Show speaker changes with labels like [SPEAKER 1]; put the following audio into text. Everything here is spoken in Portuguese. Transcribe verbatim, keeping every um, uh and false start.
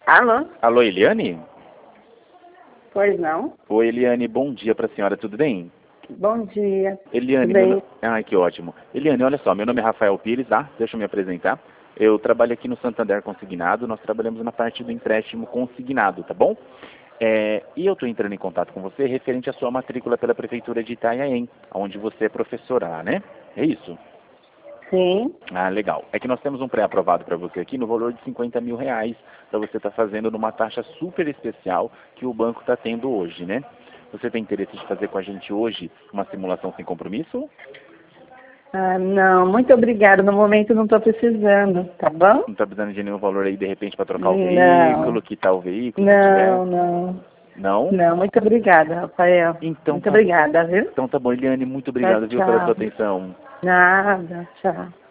[SPEAKER 1] Alô?
[SPEAKER 2] Alô, Eliane?
[SPEAKER 1] Pois não?
[SPEAKER 2] Oi, Eliane, bom dia para a senhora, tudo bem?
[SPEAKER 1] Bom dia.
[SPEAKER 2] Eliane,
[SPEAKER 1] Tudo
[SPEAKER 2] meu
[SPEAKER 1] bem?
[SPEAKER 2] no... Ai, que ótimo. Eliane, olha só, meu nome é Rafael Pires, tá? Deixa eu me apresentar. Eu trabalho aqui no Santander Consignado, nós trabalhamos na parte do empréstimo consignado, tá bom? É, e eu estou entrando em contato com você referente à sua matrícula pela Prefeitura de Itanhaém, onde você é professora, né? É isso?
[SPEAKER 1] Sim.
[SPEAKER 2] Ah, legal. É que nós temos um pré-aprovado para você aqui no valor de cinquenta mil reais para você estar fazendo numa taxa super especial que o banco está tendo hoje, né? Você tem interesse de fazer com a gente hoje uma simulação sem compromisso?
[SPEAKER 1] Ah, não, muito obrigada. No momento não estou precisando, tá bom?
[SPEAKER 2] Não está precisando de nenhum valor aí de repente para trocar o
[SPEAKER 1] Não.
[SPEAKER 2] veículo, quitar o veículo, se tiver?
[SPEAKER 1] Não, não.
[SPEAKER 2] Não?
[SPEAKER 1] Não, muito obrigada, Rafael.
[SPEAKER 2] Então
[SPEAKER 1] Muito
[SPEAKER 2] tá,
[SPEAKER 1] obrigada, viu?
[SPEAKER 2] então tá bom, Eliane, muito
[SPEAKER 1] Tchau,
[SPEAKER 2] obrigado, viu, pela sua
[SPEAKER 1] tchau.
[SPEAKER 2] atenção.
[SPEAKER 1] Nada, tchau.